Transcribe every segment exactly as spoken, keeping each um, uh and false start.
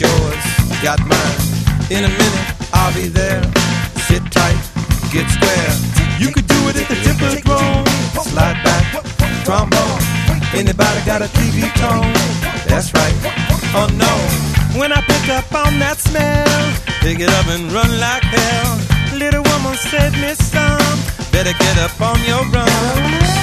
yours, got mine. In a minute, I'll be there. Sit tight, get square. You could do it at the Tempodrome. Slide back, trombone. Anybody got a T V tone? That's right. Oh no. When I pick up on that smell, pick it up and run like hell. Little woman said, Miss Some, better get up on your run.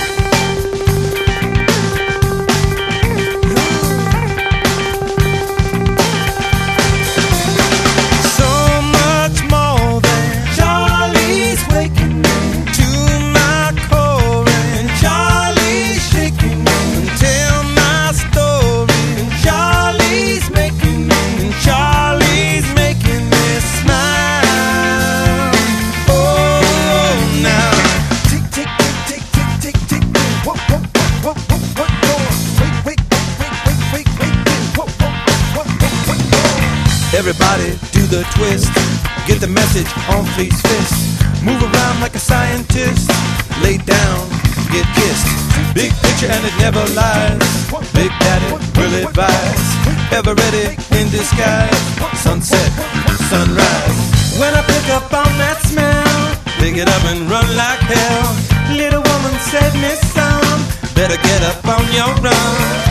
Everybody do the twist. Get the message on Fleet's fist. Move around like a scientist. Lay down, get kissed. Big picture and it never lies. Big Daddy will advise. Ever ready in disguise. Sunset, sunrise. When I pick up on that smell, pick it up and run like hell. Little woman said, Miss Some, better get up on your run.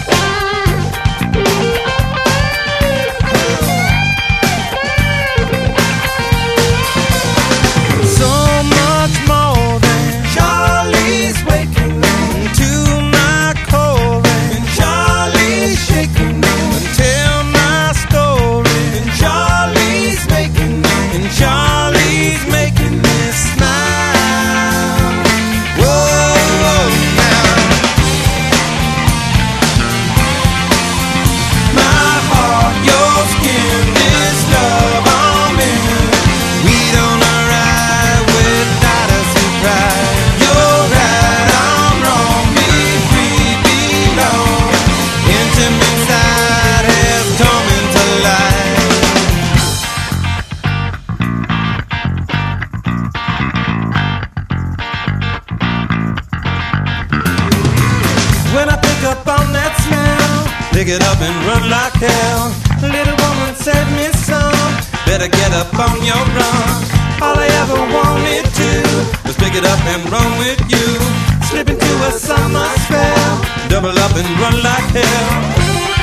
When I pick up on that smell, pick it up and run like hell. Little woman said, Miss Some, better get up on your run. All I ever wanted to was pick it up and run with you. Slip into a summer spell, double up and run like hell.